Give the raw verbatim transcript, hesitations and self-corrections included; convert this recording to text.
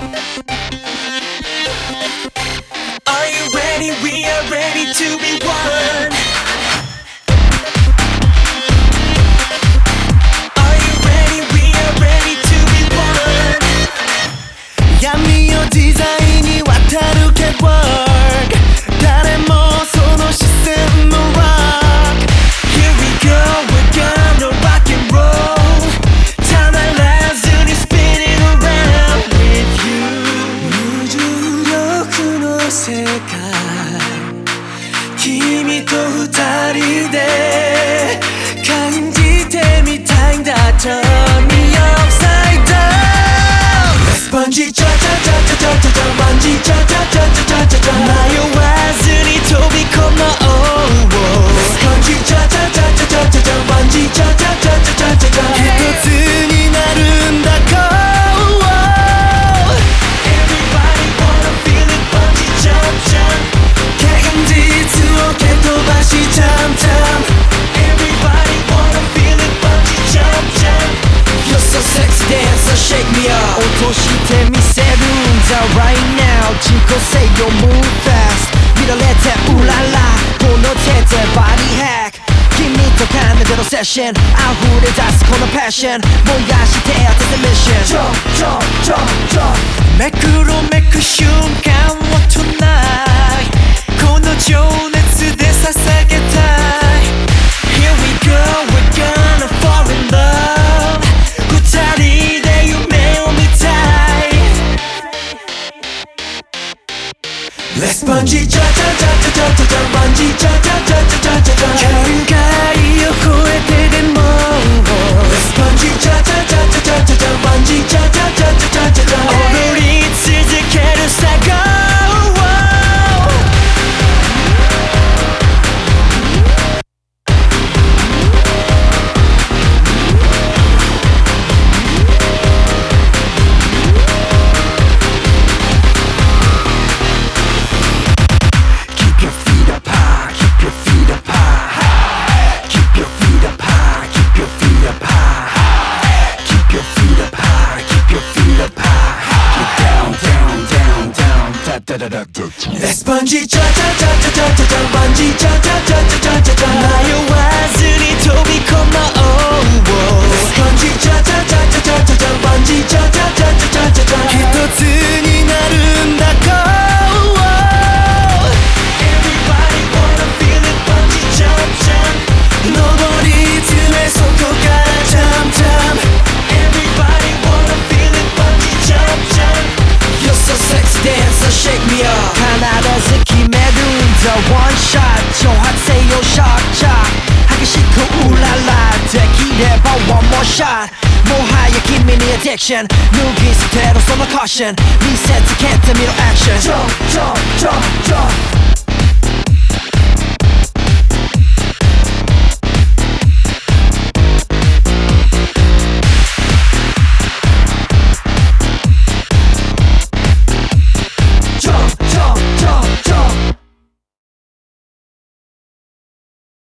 Are you ready? We are ready to be one. Are you ready? We are ready to be one. 闇夜自在に渡るcatwalk、誰もその視線の rock。 Here we go, we're gonna rock and roll。 たまらずに spinning around with you。 無重力の世界、君と二人で感じてみたいんだ。 Turn me upside down。 Let's bungee cha cha cha cha cha cha cha bungee cha cha cha cha cha cha cha 迷わずに飛び込もう。 Let's bungee cha cha cha cha cha cha cha bungee cha cha cha cha cha cha cha 一つになるんだ。 Everybody wanna feel it bungee jump jump。 現実を蹴飛ばし jump jump。 Everybody wanna feel it bungee jump jump。 You're so sexy dancer shake me up。 落としてみせるんだ right now。 自己制御 move fast。 見られてうららこの手で body hack。 君と奏でのセッション溢れ出すこのパッション燃やして当ててミッション Jump jump jump jump めくろめく瞬間を tonight この情熱で捧げたい。 Here we go, we're gonna fall in love。 二人で夢を見たい。 Let's bungee cha cha cha cha cha cha cha bungee cha cha cha cha cha cha 限界を超えてでも Let's bungee cha cha cha cha cha cha cha bungee cha cha cha cha cha cha 踊り続けるさ Go。Let's bungee cha cha cha cha cha cha cha bungee cha cha cha cha cha cha 迷わずに飛び込もう。 Let's bungee cha cha cha cha cha cha cha bungee cha cha cha cha cha cha 一つになるんだ。 Everybody wanna feel it bungee jump jump 登り詰めそこから jump jump Everybody wanna feel it bungee jump jump You're so sexy dancer shake me up。 必ず決めるんだ One shot 挑発せよ shot shot 激しくうららできれば One more shot。 もはや君に addiction 脱ぎ捨てろその caution 見せつけてみろ action。 Jump jump